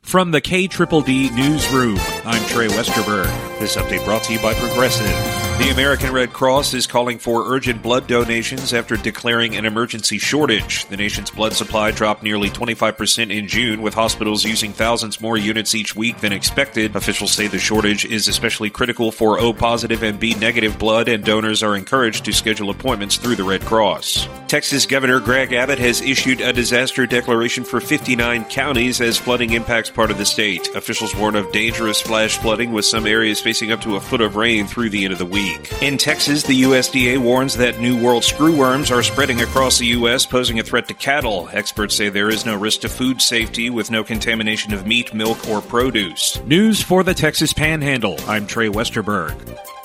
From the KDDD Newsroom, I'm Trey Westerberg. This update brought to you by Progressive. The American Red Cross is calling for urgent blood donations after declaring an emergency shortage. The nation's blood supply dropped nearly 25% in June, with hospitals using thousands more units each week than expected. Officials say the shortage is especially critical for O-positive and B-negative blood, and donors are encouraged to schedule appointments through the Red Cross. Texas Governor Greg Abbott has issued a disaster declaration for 59 counties as flooding impacts part of the state. Officials warn of dangerous flash flooding, with some areas facing up to a foot of rain through the end of the week. In Texas, the USDA warns that New World screwworms are spreading across the U.S., posing a threat to cattle. Experts say there is no risk to food safety, with no contamination of meat, milk, or produce. News for the Texas Panhandle. I'm Trey Westerberg.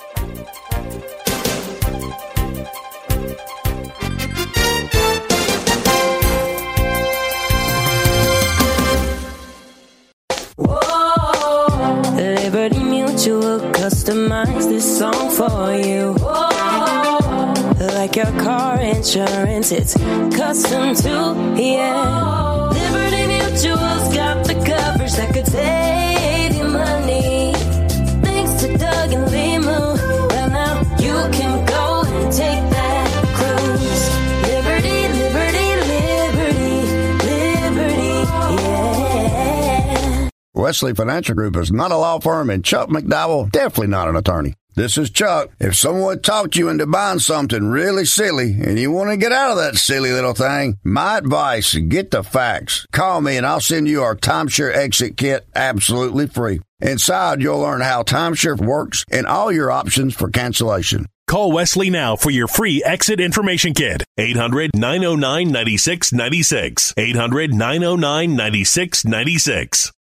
Liberty Mutual customize this song for you. Like your car insurance, it's custom too, yeah. Liberty Mutual's got the coverage that could save you money. Thanks to Doug and Limu, well now you can go and take that cruise. Liberty, liberty, liberty, liberty, yeah. Wesley Financial Group is not a law firm, and Chuck McDowell definitely not an attorney. This is Chuck. If someone talked you into buying something really silly and you want to get out of that silly little thing, my advice, get the facts. Call me and I'll send you our timeshare exit kit absolutely free. Inside, you'll learn how timeshare works and all your options for cancellation. Call Wesley now for your free exit information kit. 800-909-9696. 800-909-9696.